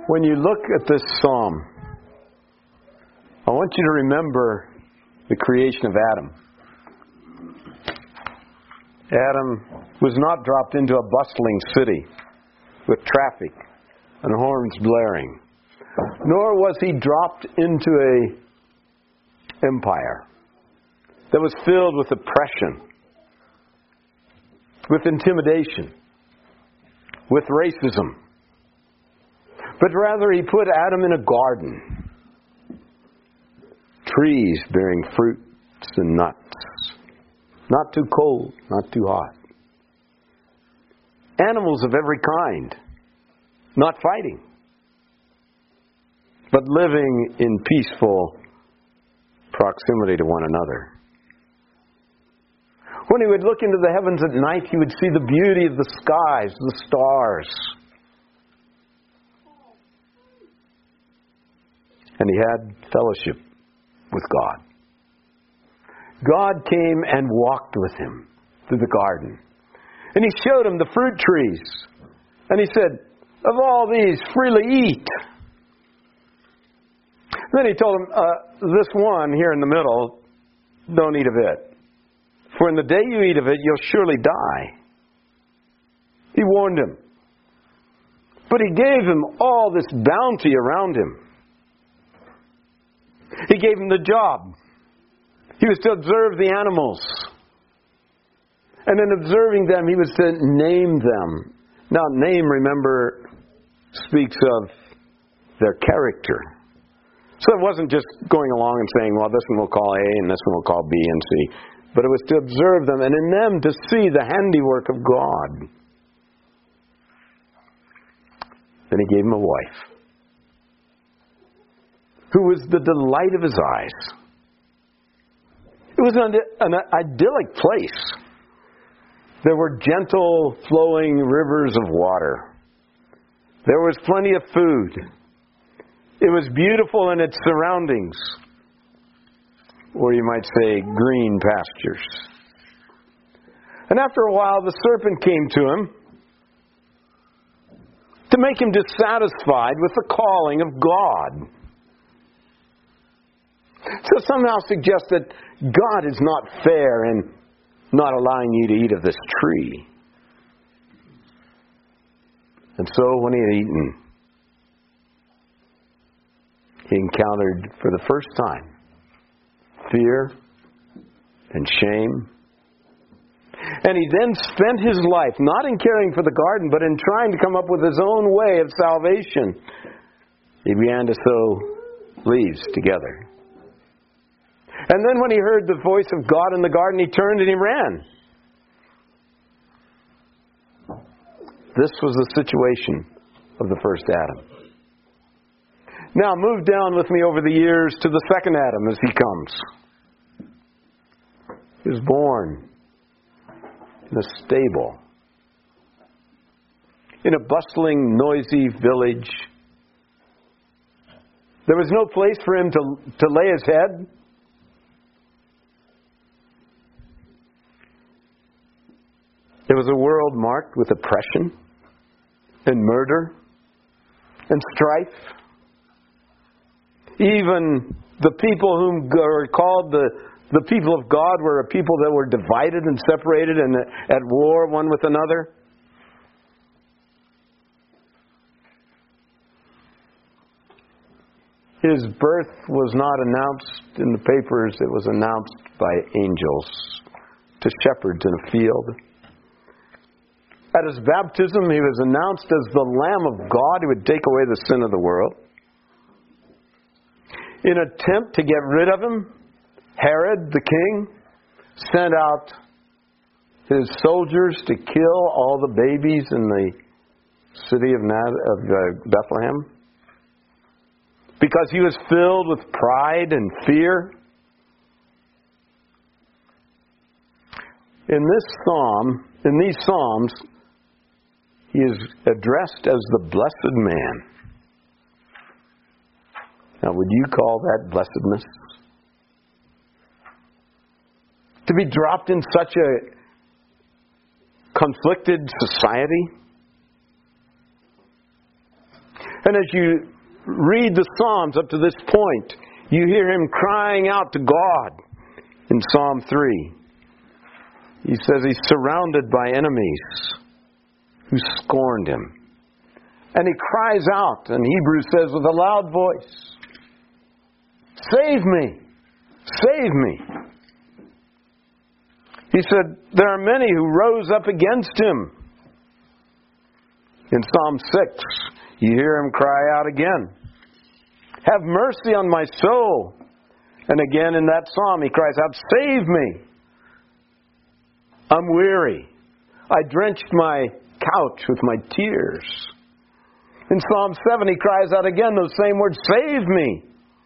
When you look at this psalm, I want you to remember the creation of Adam. Adam was not dropped into a bustling city with traffic and horns blaring, nor was he dropped into an empire that was filled with oppression, with intimidation, with racism. But rather he put Adam in a garden, trees bearing fruits and nuts, not too cold, not too hot. Animals of every kind, not fighting, but living in peaceful proximity to one another. When he would look into the heavens at night, he would see the beauty of the skies, the stars. And he had fellowship with God. God came and walked with him through the garden. And he showed him the fruit trees. And he said, "Of all these, freely eat." Then he told him, this one here in the middle, don't eat of it. For in the day you eat of it, you'll surely die. He warned him. But he gave him all this bounty around him. He gave him the job. He was to observe the animals. And in observing them, he was to name them. Now, name, remember, speaks of their character. So it wasn't just going along and saying, well, this one we'll call A and this one we'll call B and C. But it was to observe them and in them to see the handiwork of God. Then he gave him a wife, who was the delight of his eyes. It was an idyllic place. There were gentle flowing rivers of water. There was plenty of food. It was beautiful in its surroundings. Or you might say green pastures. And after a while the serpent came to him to make him dissatisfied with the calling of God. So somehow suggest that God is not fair in not allowing you to eat of this tree. And so when he had eaten, he encountered for the first time fear and shame. And he then spent his life not in caring for the garden, but in trying to come up with his own way of salvation. He began to sow leaves together. And then when he heard the voice of God in the garden, he turned and he ran. This was the situation of the first Adam. Now move down with me over the years to the second Adam as he comes. He was born in a stable, in a bustling, noisy village. There was no place for him to lay his head. It was a world marked with oppression and murder and strife. Even the people whom were called the people of God were a people that were divided and separated and at war one with another. His birth was not announced in the papers. It was announced by angels to shepherds in a field. At his baptism, he was announced as the Lamb of God who would take away the sin of the world. In an attempt to get rid of him, Herod, the king, sent out his soldiers to kill all the babies in the city of Bethlehem. Because he was filled with pride and fear. In these psalms, he is addressed as the blessed man. Now, would you call that blessedness? To be dropped in such a conflicted society? And as you read the Psalms up to this point, you hear him crying out to God in Psalm 3. He says he's surrounded by enemies who scorned him. And he cries out, and Hebrews says with a loud voice, "Save me! Save me!" He said, there are many who rose up against him. In Psalm 6, you hear him cry out again, "Have mercy on my soul." And again in that psalm he cries out, "Save me! I'm weary. I drenched my couch with my tears." In Psalm 7 he cries out again those same words, "Save me!"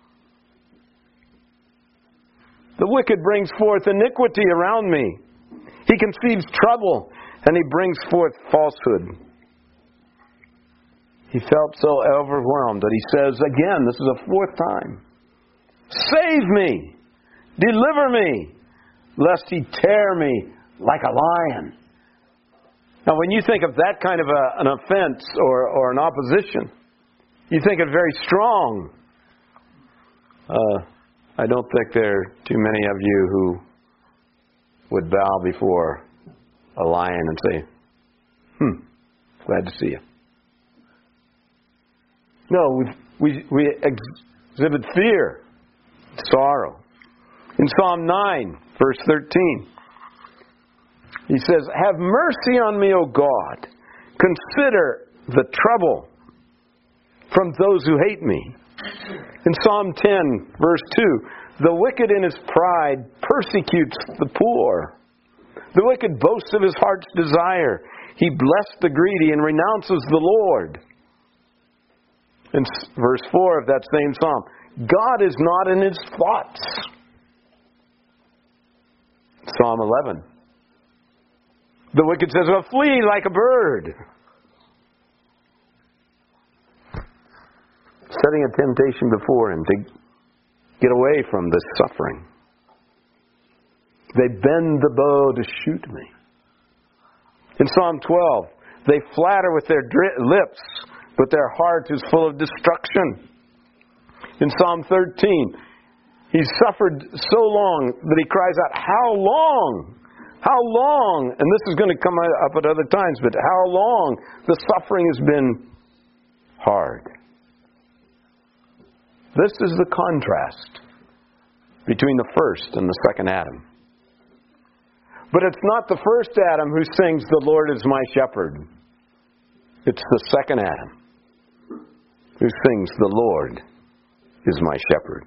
The wicked brings forth iniquity around me. He conceives trouble, and he brings forth falsehood. He felt so overwhelmed that he says again, this is the fourth time, "Save me! Deliver me, lest he tear me like a lion." Now when you think of that kind of an offense or an opposition, you think of very strong. I don't think there are too many of you who would bow before a lion and say, glad to see you. No, we exhibit fear, sorrow. In Psalm 9, verse 13, he says, "Have mercy on me, O God. Consider the trouble from those who hate me." In Psalm 10, verse 2, "The wicked in his pride persecutes the poor. The wicked boasts of his heart's desire. He blessed the greedy and renounces the Lord." In verse 4 of that same psalm, "God is not in his thoughts." Psalm 11, the wicked says, "Well, flee like a bird." Setting a temptation before him to get away from this suffering. They bend the bow to shoot me. In Psalm 12, they flatter with their lips, but their heart is full of destruction. In Psalm 13, he's suffered so long that he cries out, "How long? How long?" And this is going to come up at other times, but how long the suffering has been hard. This is the contrast between the first and the second Adam. But it's not the first Adam who sings, "The Lord is my shepherd." It's the second Adam who sings, "The Lord is my shepherd."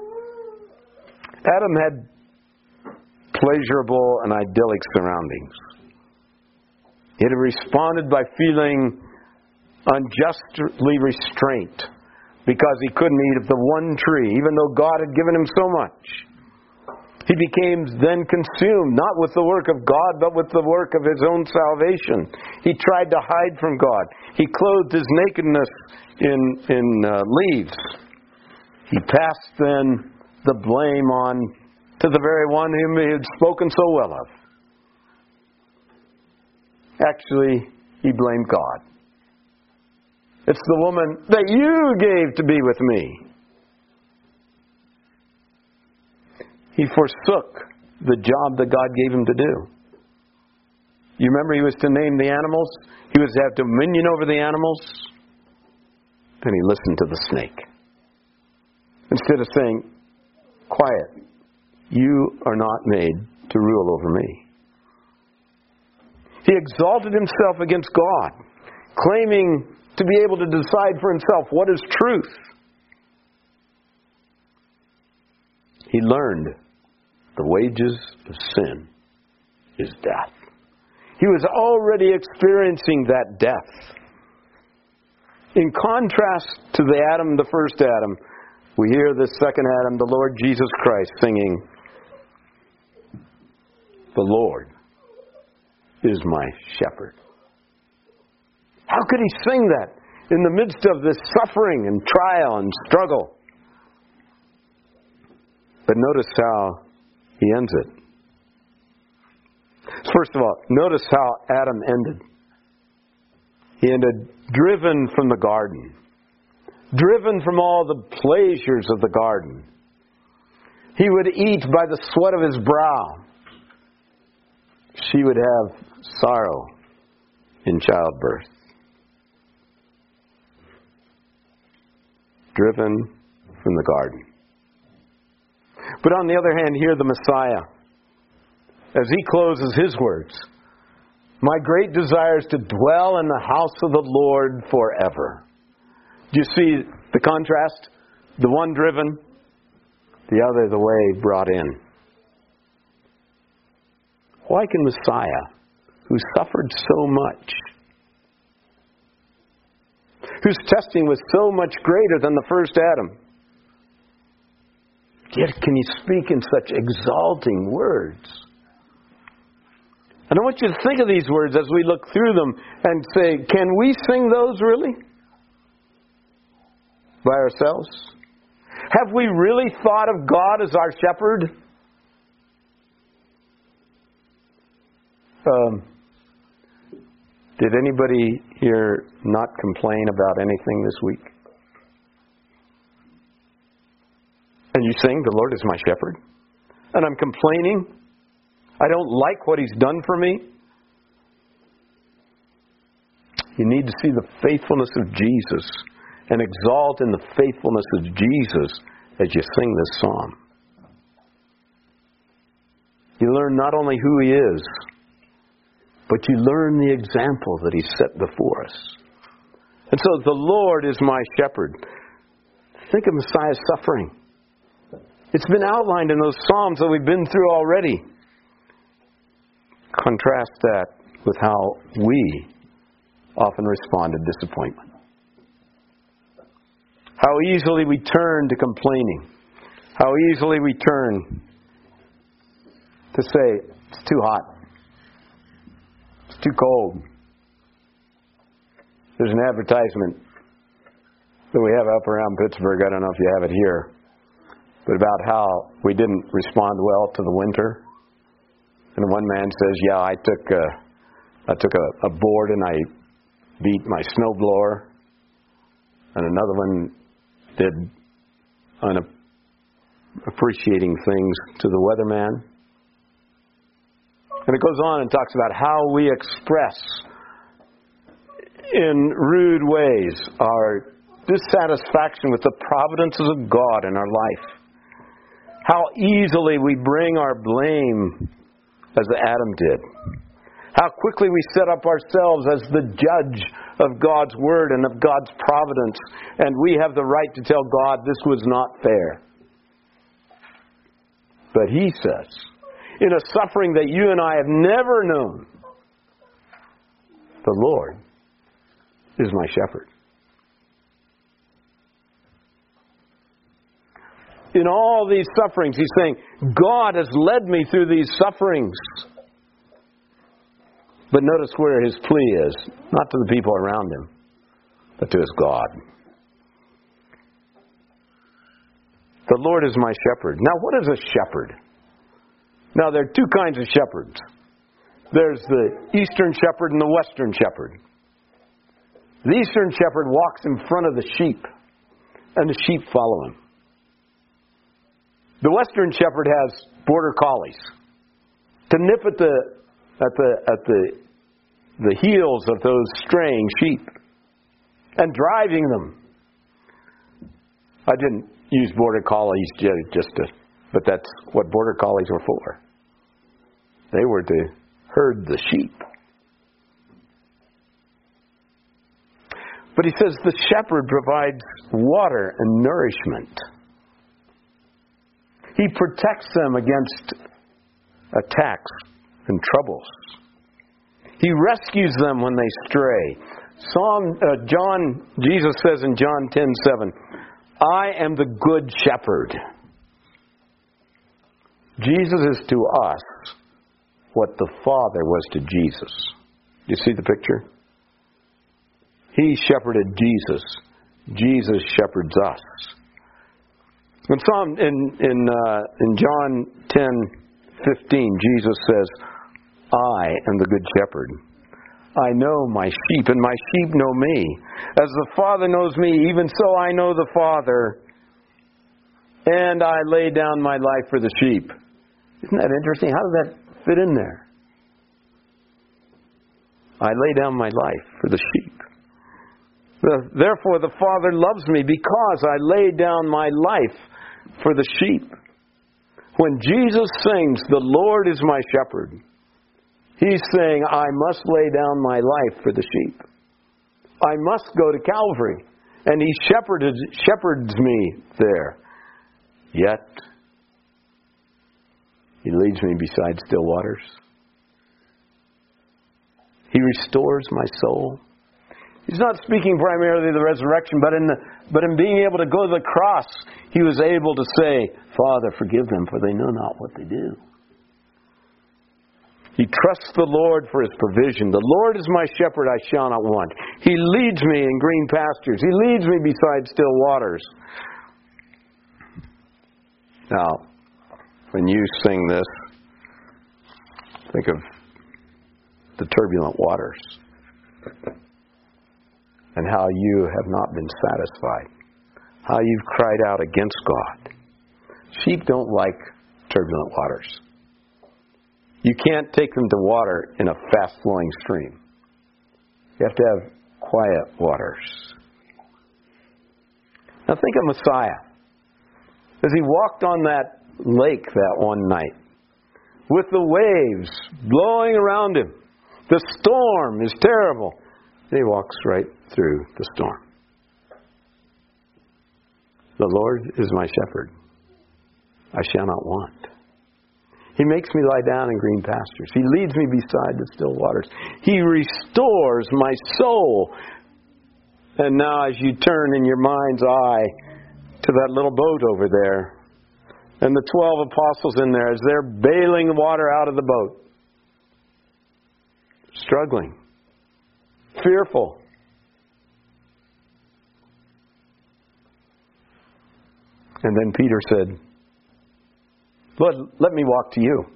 Adam had pleasurable and idyllic surroundings. He had responded by feeling unjustly restrained because he couldn't eat of the one tree, even though God had given him so much. He became then consumed, not with the work of God, but with the work of his own salvation. He tried to hide from God. He clothed his nakedness in leaves. He passed then the blame on to the very one whom he had spoken so well of. Actually, he blamed God. "It's the woman that you gave to be with me." He forsook the job that God gave him to do. You remember he was to name the animals? He was to have dominion over the animals. And he listened to the snake. Instead of saying, "Quiet, you are not made to rule over me." He exalted himself against God, claiming to be able to decide for himself what is truth. He learned the wages of sin is death. He was already experiencing that death. In contrast to the first Adam, we hear the second Adam, the Lord Jesus Christ, singing, "The Lord is my shepherd." How could he sing that in the midst of this suffering and trial and struggle? But notice how he ends it. First of all, notice how Adam ended. He ended driven from the garden. driven from all the pleasures of the garden. He would eat by the sweat of his brow. She would have sorrow in childbirth. Driven from the garden. But on the other hand, here the Messiah, as he closes his words, my great desire is to dwell in the house of the Lord forever. Do you see the contrast? The one driven, the other the way brought in. Why can Messiah, who suffered so much, whose testing was so much greater than the first Adam, yet can he speak in such exalting words? And I want you to think of these words as we look through them and say, can we sing those really? By ourselves? Have we really thought of God as our shepherd? Did anybody here not complain about anything this week? And you sing, the Lord is my shepherd. And I'm complaining. I don't like what He's done for me. You need to see the faithfulness of Jesus and exalt in the faithfulness of Jesus as you sing this psalm. You learn not only who He is, but you learn the example that He set before us. And so the Lord is my shepherd. Think of Messiah's suffering. It's been outlined in those psalms that we've been through already. Contrast that with how we often respond to disappointment. How easily we turn to complaining. How easily we turn to say, it's too hot. It's too cold. There's an advertisement that we have up around Pittsburgh. I don't know if you have it here. But about how we didn't respond well to the winter. And one man says, yeah, I took a board and I beat my snowblower. And another one did appreciating things to the weatherman. And it goes on and talks about how we express in rude ways our dissatisfaction with the providences of God in our life. How easily we bring our blame as Adam did. How quickly we set up ourselves as the judge of God's Word and of God's providence. And we have the right to tell God this was not fair. But He says, in a suffering that you and I have never known, the Lord is my shepherd. In all these sufferings, He's saying, God has led me through these sufferings. But notice where His plea is. Not to the people around Him, but to His God. The Lord is my shepherd. Now, what is a shepherd? Now, there are two kinds of shepherds. There's the eastern shepherd and the western shepherd. The eastern shepherd walks in front of the sheep, and the sheep follow him. The western shepherd has border collies to nip at the heels of those straying sheep and driving them. I didn't use border collies but that's what border collies were for. They were to herd the sheep. But he says the shepherd provides water and nourishment. He protects them against attacks and troubles. He rescues them when they stray. Jesus says in John 10:7, I am the good shepherd. Jesus is to us what the Father was to Jesus. Do you see the picture? He shepherded Jesus. Jesus shepherds us. In John 10:15, Jesus says, I am the good shepherd. I know my sheep, and my sheep know me. As the Father knows me, even so I know the Father, and I lay down my life for the sheep. Isn't that interesting? How does that fit in there? I lay down my life for the sheep. Therefore the Father loves me because I lay down my life for the sheep. When Jesus sings, "The Lord is my shepherd," He's saying, I must lay down my life for the sheep. I must go to Calvary. And He shepherds me there. Yet, He leads me beside still waters. He restores my soul. He's not speaking primarily of the resurrection, but in being able to go to the cross, He was able to say, Father, forgive them, for they know not what they do. He trusts the Lord for His provision. The Lord is my shepherd, I shall not want. He leads me in green pastures. He leads me beside still waters. Now, when you sing this, think of the turbulent waters and how you have not been satisfied, how you've cried out against God. Sheep don't like turbulent waters. You can't take them to water in a fast-flowing stream. You have to have quiet waters. Now think of Messiah. As He walked on that lake that one night, with the waves blowing around Him, the storm is terrible. And He walks right through the storm. The Lord is my shepherd. I shall not want. He makes me lie down in green pastures. He leads me beside the still waters. He restores my soul. And now as you turn in your mind's eye to that little boat over there, and the 12 apostles in there as they're bailing water out of the boat, struggling, fearful. And then Peter said, Lord, let me walk to you.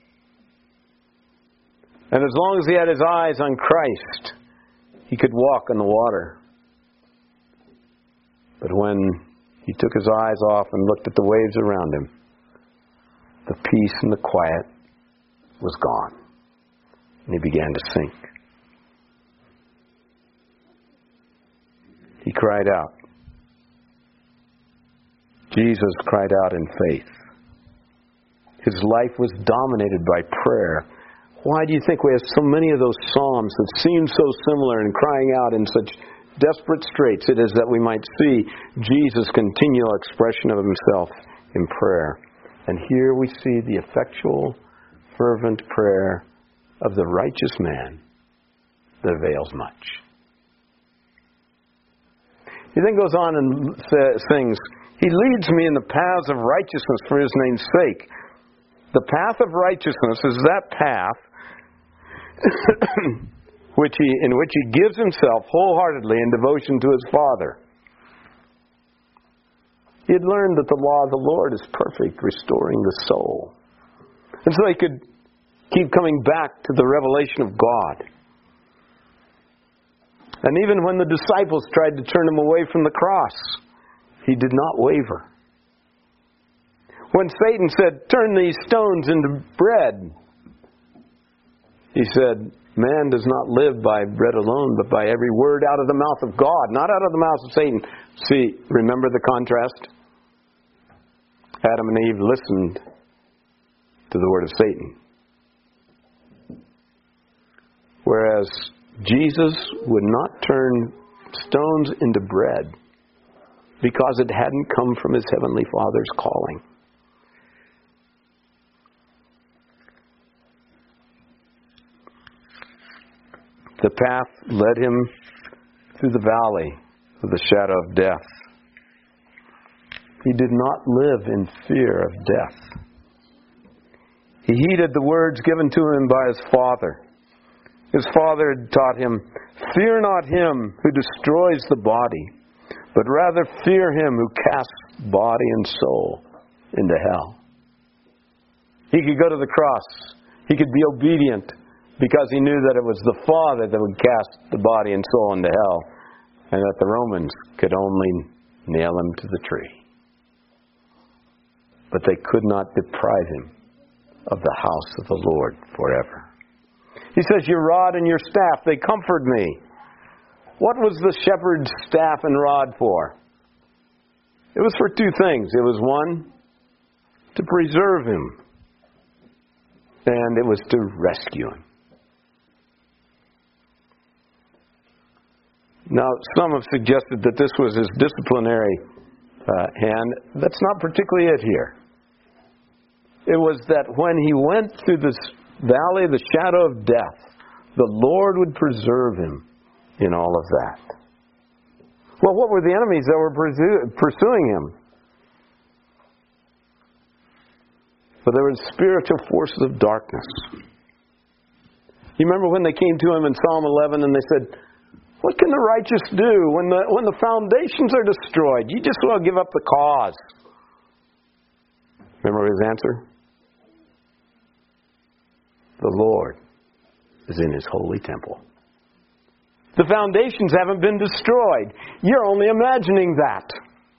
And as long as he had his eyes on Christ, he could walk on the water. But when he took his eyes off and looked at the waves around him, the peace and the quiet was gone. And he began to sink. He cried out. Jesus cried out in faith. His life was dominated by prayer. Why do you think we have so many of those psalms that seem so similar and crying out in such desperate straits? It is that we might see Jesus' continual expression of Himself in prayer. And here we see the effectual, fervent prayer of the righteous man that avails much. He then goes on and sings, He leads me in the paths of righteousness for His name's sake. The path of righteousness is that path in which he gives himself wholeheartedly in devotion to his Father. He had learned that the law of the Lord is perfect, restoring the soul. And so he could keep coming back to the revelation of God. And even when the disciples tried to turn him away from the cross, he did not waver. When Satan said, turn these stones into bread, he said, man does not live by bread alone, but by every word out of the mouth of God, not out of the mouth of Satan. See, remember the contrast? Adam and Eve listened to the word of Satan. Whereas Jesus would not turn stones into bread because it hadn't come from His Heavenly Father's calling. The path led him through the valley of the shadow of death. He did not live in fear of death. He heeded the words given to him by his Father. His Father had taught him, fear not him who destroys the body, but rather fear him who casts body and soul into hell. He could go to the cross. He could be obedient because he knew that it was the Father that would cast the body and soul into hell, and that the Romans could only nail him to the tree. But they could not deprive him of the house of the Lord forever. He says, your rod and your staff, they comfort me. What was the shepherd's staff and rod for? It was for two things. It was one, to preserve him, and it was to rescue him. Now, some have suggested that this was his disciplinary hand. That's not particularly it here. It was that when he went through this valley of the shadow of death, the Lord would preserve him in all of that. Well, what were the enemies that were pursuing him? But there were spiritual forces of darkness. You remember when they came to him in Psalm 11 and they said, what can the righteous do when the foundations are destroyed? You just want to give up the cause. Remember his answer? The Lord is in his holy temple. The foundations haven't been destroyed. You're only imagining that.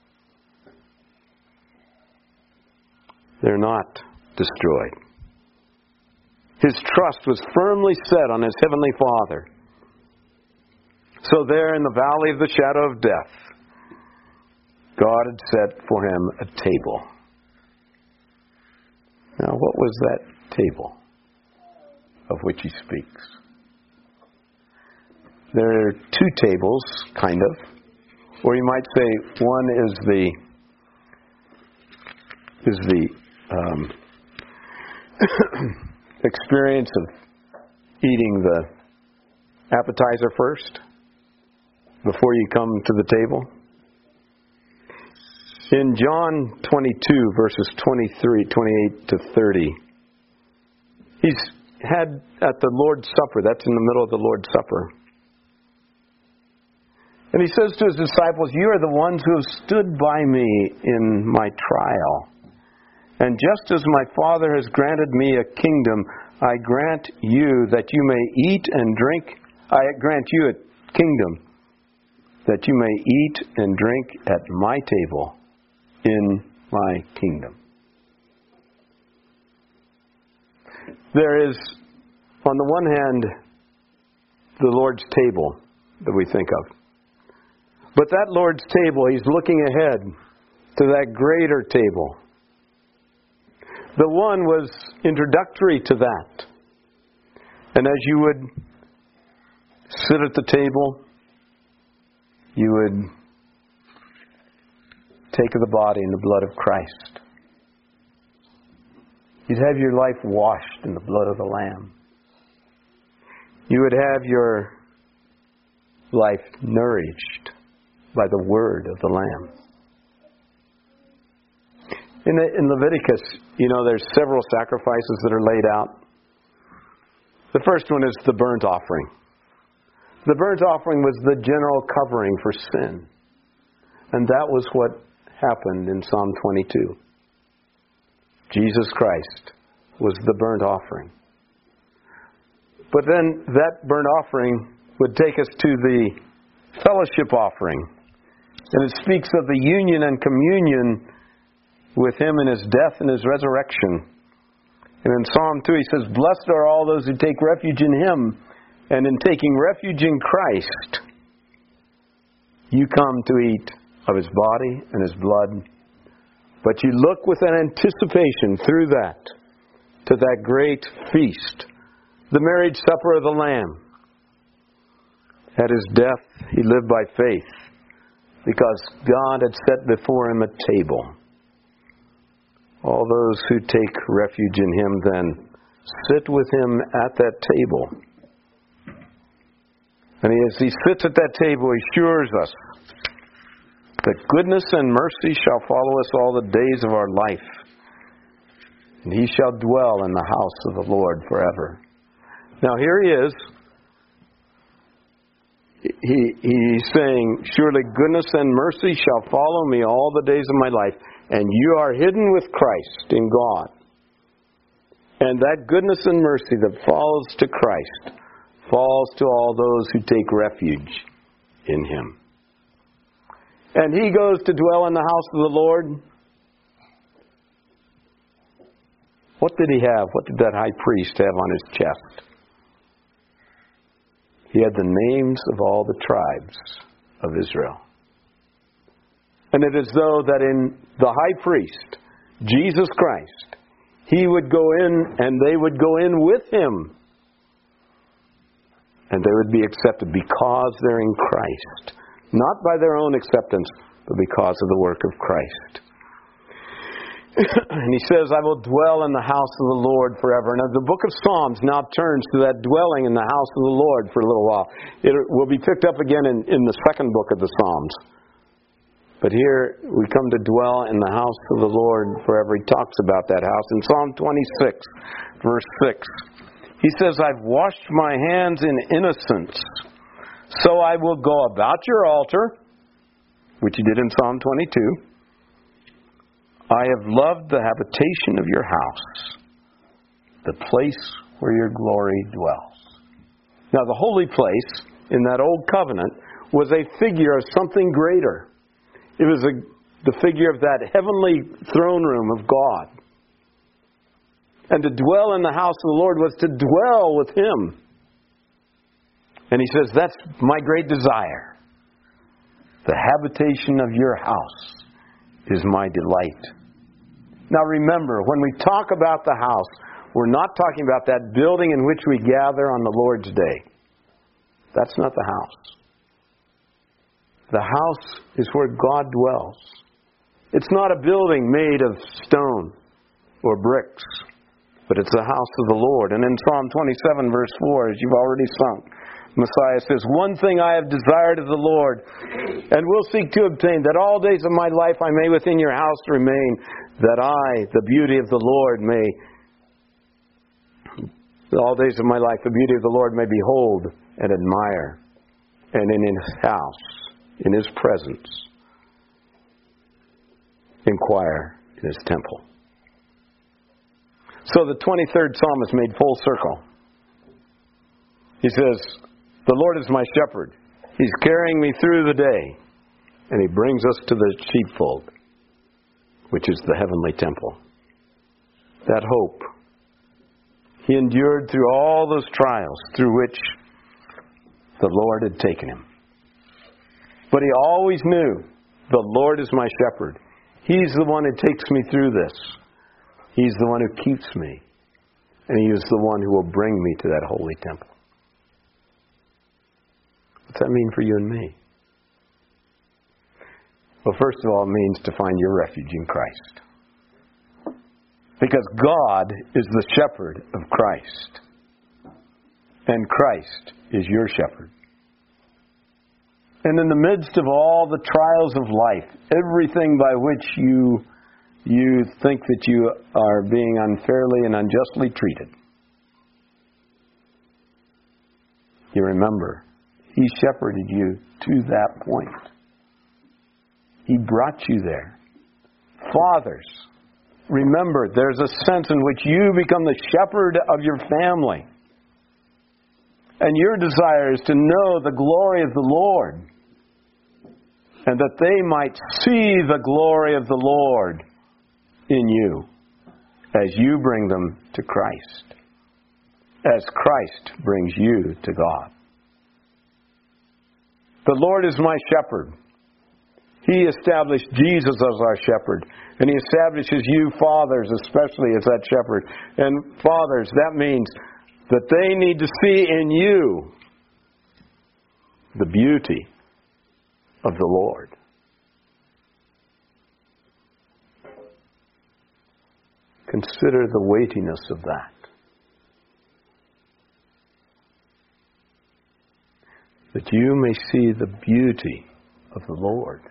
They're not destroyed. His trust was firmly set on his heavenly Father. So there in the valley of the shadow of death, God had set for him a table. Now, what was that table of which he speaks? There are two tables, kind of. Or you might say one is the experience of eating the appetizer first before you come to the table. In John 22, verses 28 to 30, he's had at the Lord's Supper, that's in the middle of the Lord's Supper. And he says to his disciples, you are the ones who have stood by me in my trial. And just as my Father has granted me a kingdom, I grant you that you may eat and drink. I grant you a kingdom that you may eat and drink at my table in my kingdom. There is, on the one hand, the Lord's table that we think of. But that Lord's table, he's looking ahead to that greater table. The one was introductory to that. And as you would sit at the table, you would take of the body and the blood of Christ. You'd have your life washed in the blood of the Lamb. You would have your life nourished by the word of the Lamb. In Leviticus, there's several sacrifices that are laid out. The first one is the burnt offering. The burnt offering was the general covering for sin. And that was what happened in Psalm 22. Jesus Christ was the burnt offering. But then that burnt offering would take us to the fellowship offering. And it speaks of the union and communion with Him in His death and His resurrection. And in Psalm 2 he says, blessed are all those who take refuge in Him. And in taking refuge in Christ, you come to eat of His body and His blood. But you look with an anticipation through that to that great feast, the marriage supper of the Lamb. At His death, He lived by faith, because God had set before Him a table. All those who take refuge in Him then sit with Him at that table. And as He sits at that table, He assures us that goodness and mercy shall follow us all the days of our life. And He shall dwell in the house of the Lord forever. Now here He is. He's saying, surely goodness and mercy shall follow me all the days of my life. And you are hidden with Christ in God. And that goodness and mercy that falls to Christ falls to all those who take refuge in Him. And He goes to dwell in the house of the Lord. What did He have? What did that high priest have on his chest? He had the names of all the tribes of Israel. And it is though that in the high priest, Jesus Christ, He would go in and they would go in with Him. And they would be accepted because they're in Christ. Not by their own acceptance, but because of the work of Christ. And He says, I will dwell in the house of the Lord forever. And the book of Psalms now turns to that dwelling in the house of the Lord for a little while. It will be picked up again in the second book of the Psalms. But here we come to dwell in the house of the Lord forever. He talks about that house. In Psalm 26, verse 6, he says, I've washed my hands in innocence, so I will go about your altar, which he did in Psalm 22. I have loved the habitation of your house, the place where your glory dwells. Now, the holy place in that old covenant was a figure of something greater. It was the figure of that heavenly throne room of God. And to dwell in the house of the Lord was to dwell with Him. And He says, that's my great desire. The habitation of your house is my delight. Now remember, when we talk about the house, we're not talking about that building in which we gather on the Lord's day. That's not the house. The house is where God dwells. It's not a building made of stone or bricks, but it's the house of the Lord. And in Psalm 27, verse 4, as you've already sung, Messiah says, one thing I have desired of the Lord, and will seek to obtain, that all days of my life I may within your house remain, that I, the beauty of the Lord, all days of my life, the beauty of the Lord may behold and admire, and in His house, in His presence, inquire in His temple. So the 23rd Psalm is made full circle. He says, the Lord is my shepherd. He's carrying me through the day, and He brings us to the sheepfold, which is the heavenly temple. That hope. He endured through all those trials through which the Lord had taken Him. But He always knew, the Lord is my shepherd. He's the one who takes me through this. He's the one who keeps me. And He is the one who will bring me to that holy temple. What's that mean for you and me? Well, first of all, it means to find your refuge in Christ. Because God is the shepherd of Christ. And Christ is your shepherd. And in the midst of all the trials of life, everything by which you think that you are being unfairly and unjustly treated, you remember, He shepherded you to that point. He brought you there. Fathers, remember, there's a sense in which you become the shepherd of your family. And your desire is to know the glory of the Lord, and that they might see the glory of the Lord in you as you bring them to Christ, as Christ brings you to God. The Lord is my shepherd. He established Jesus as our shepherd, and He establishes you fathers especially as that shepherd. And fathers, that means that they need to see in you the beauty of the Lord. Consider the weightiness of that. That you may see the beauty of the Lord.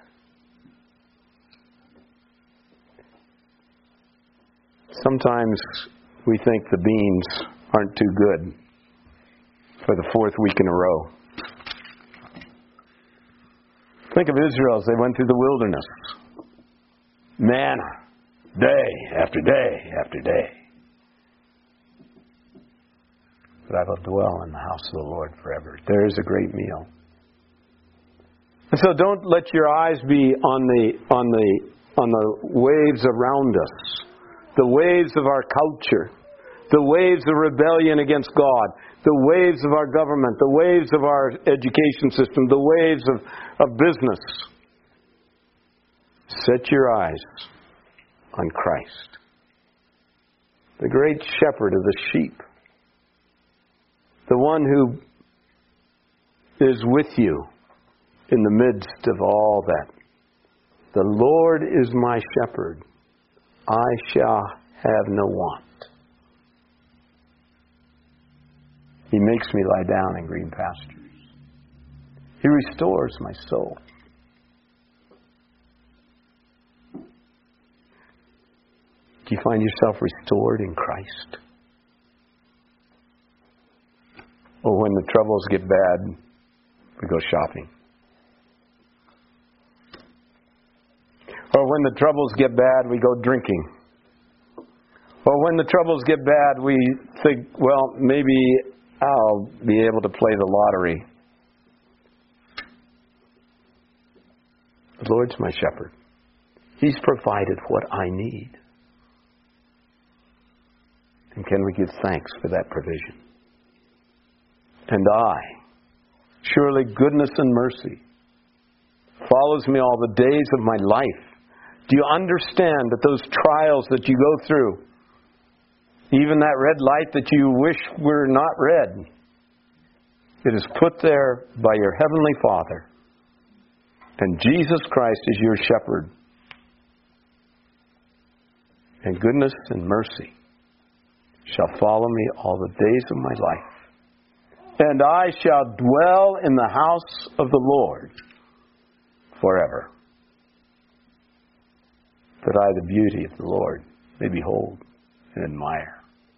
Sometimes we think the beans aren't too good for the fourth week in a row. Think of Israel as they went through the wilderness. Manna, day after day after day. but I will dwell in the house of the Lord forever. There is a great meal. And so don't let your eyes be on the waves around us, the waves of our culture, the waves of rebellion against God, the waves of our government, the waves of our education system, the waves of business. Set your eyes on Christ, the great shepherd of the sheep, the one who is with you in the midst of all that. The Lord is my shepherd. I shall have no want. He makes me lie down in green pastures. He restores my soul. Do you find yourself restored in Christ? Or when the troubles get bad, we go shopping. Or when the troubles get bad, we go drinking. Or when the troubles get bad, we think, well, maybe I'll be able to play the lottery. The Lord's my shepherd. He's provided what I need. And can we give thanks for that provision? And surely goodness and mercy follows me all the days of my life. Do you understand that those trials that you go through, even that red light that you wish were not red, it is put there by your Heavenly Father. And Jesus Christ is your shepherd. And goodness and mercy shall follow me all the days of my life. And I shall dwell in the house of the Lord forever, that I, the beauty of the Lord, may behold and admire.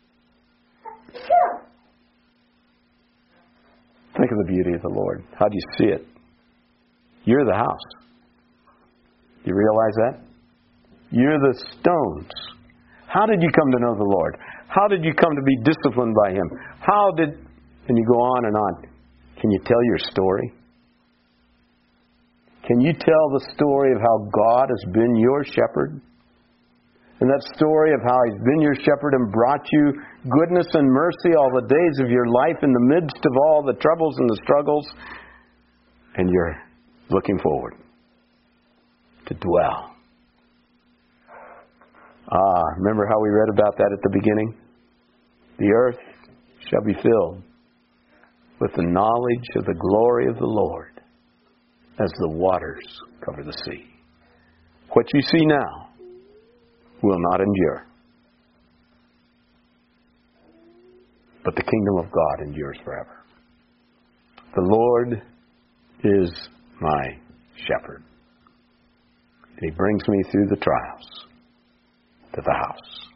Think of the beauty of the Lord. How do you see it? You're the house. You realize that? You're the stones. How did you come to know the Lord? How did you come to be disciplined by Him? And you go on and on. Can you tell your story? Can you tell the story of how God has been your shepherd? And that story of how He's been your shepherd and brought you goodness and mercy all the days of your life in the midst of all the troubles and the struggles. And you're looking forward to dwell. Remember how we read about that at the beginning? The earth shall be filled with the knowledge of the glory of the Lord as the waters cover the sea. What you see now will not endure, but the kingdom of God endures forever. The Lord is my shepherd, and He brings me through the trials to the house